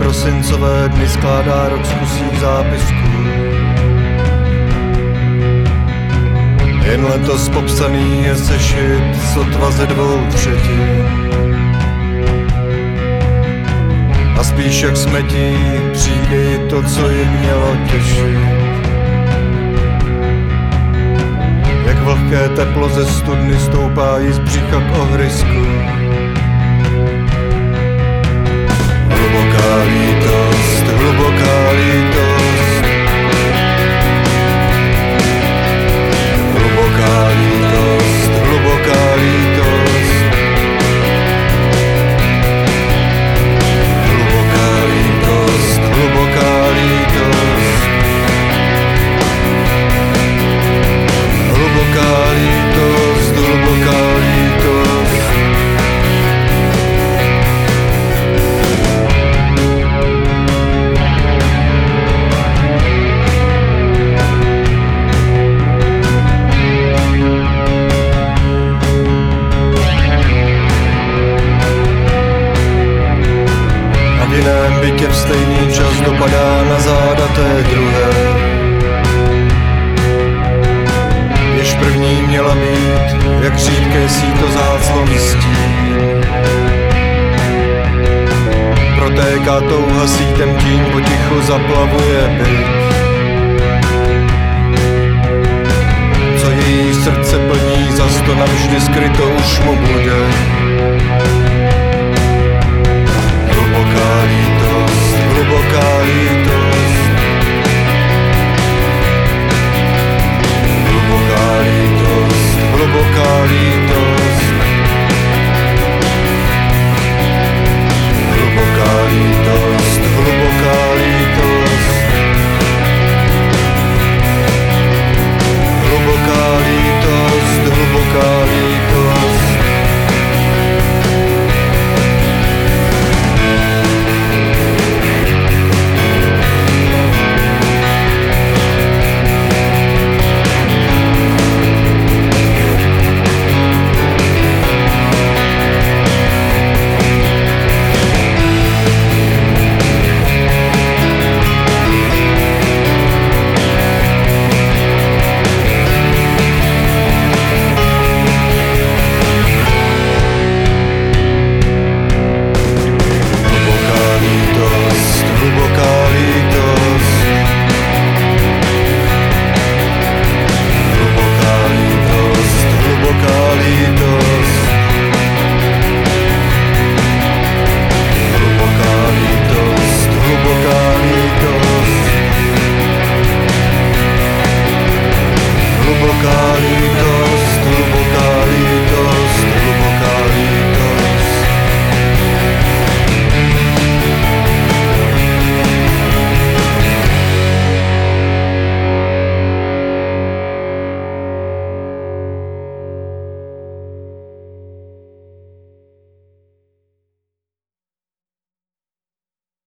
prosincové dny skládá rok z kusích zápisků. Jen letos popsaný je sešit sotva ze 2/3. A spíš jak smetí přijde to, co jim mělo těšit. Jak vlhké teplo ze studny stoupá jí z břicha k ohrysku. Hluboká lítost, hluboká lítost. Hluboká lítost, hluboká lítost. Hluboká lítost, hluboká lítost. Hluboká lítost, hluboká lítost. A v jiném bytě v stejný čas dopadá na záda té druhé. Jež první měla být, jak řídké síto záclonstí. Protéká touha sítem, tím potichu zaplavuje byt.